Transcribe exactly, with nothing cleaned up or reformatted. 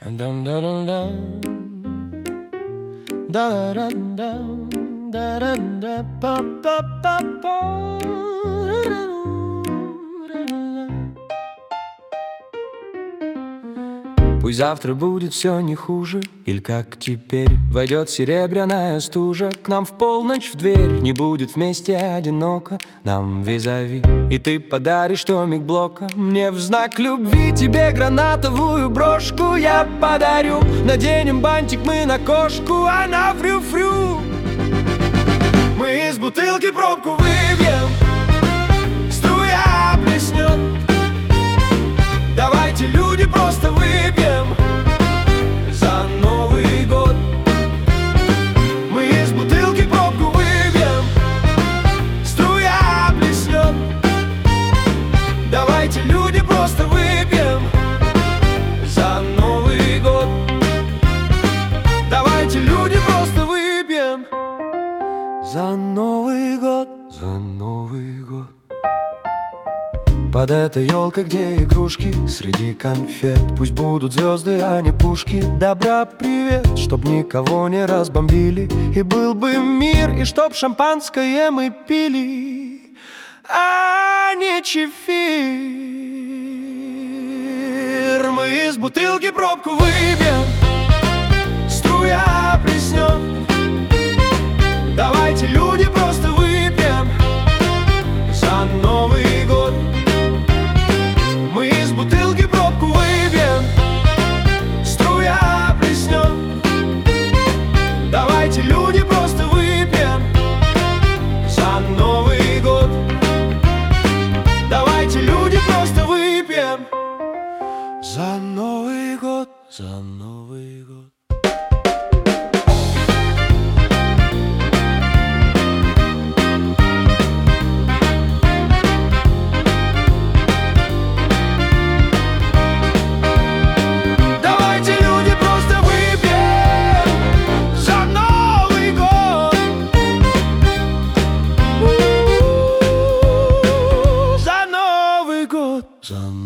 Dum dum dum dum. Da da dum da da da pa pa pa pa. Пусть завтра будет все не хуже, или как теперь войдет серебряная стужа к нам в полночь в дверь. Не будет вместе одиноко нам визави, и ты подаришь томик блока мне в знак любви. Тебе гранатовую брошку я подарю, наденем бантик мы на кошку, она фрю-фрю. Мы из бутылки пробку выбьем, струя плеснет. Давайте, люди, просто выпьем за Новый год. Мы из бутылки пробку выбьем, струя плеснет. Давайте, люди, просто выпьем за Новый год. Давайте, люди, просто выпьем за Новый год, за Новый год. Под этой елкой, где игрушки среди конфет, пусть будут звезды, а не пушки. Добра привет, чтоб никого не разбомбили, и был бы мир, и чтоб шампанское мы пили, а не чефир. Мы из бутылки пробку выбьем, струя плеснет. Давайте, люди, просто выпьем за Новый год. Мы из бутылки пробку выбьем, струя плеснет. Давайте, люди, просто выпьем за Новый год. Давайте, люди, просто выпьем за Новый год, за Новый год. Some